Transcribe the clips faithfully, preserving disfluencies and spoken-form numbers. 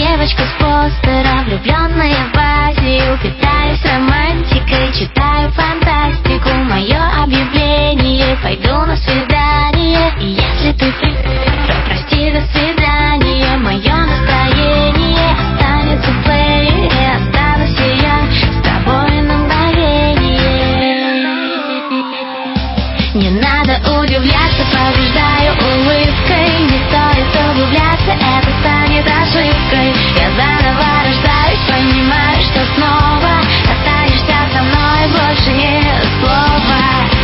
девочка с постера, влюбленная в Азию. Питаюсь романтикой, читаю фантастику. Мое объявление: пойду на свидание. И если ты фри, то прости, до свидания. Мое настроение останется в плеере. Останусь и я с тобой на мгновение. Не надо удивляться, побеждаю улыбкой. Не стоит углубляться, это станет ошибкой. Я заново рождаюсь, понимаю, что снова останешься со мной, больше ни слова.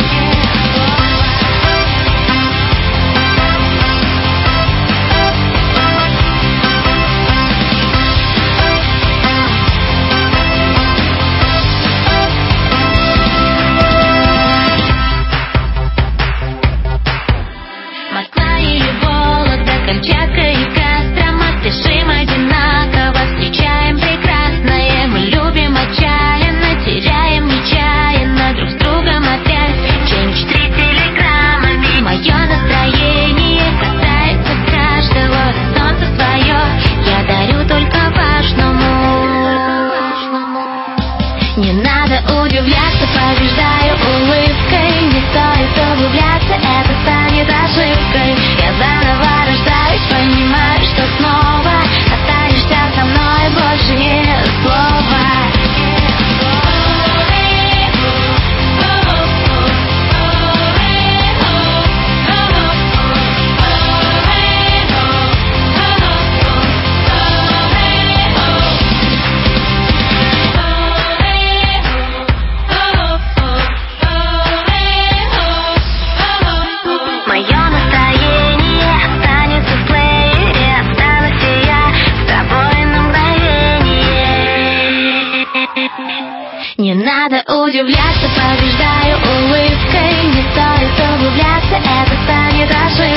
Москва или Вологда, Камчатка и Кострома, спешим одинаково, встречаем прекрасное. Мы любим отчаянно, теряем нечаянно друг с другом опять. Change три телеграммами. Мое настроение касается каждого, солнце свое я дарю только важному. Не надо удивляться, побеждаю улыбкой. Не стоит углубляться, это станет ошибкой. Я заново рождаюсь, понимаю, что снова останешься со мной, больше ни слова. Мое настроение останется в плеере. Останусь и я с тобой на мгновение. Не надо удивляться, побеждаю улыбкой. Не стоит углубляться, это станет ошибкой.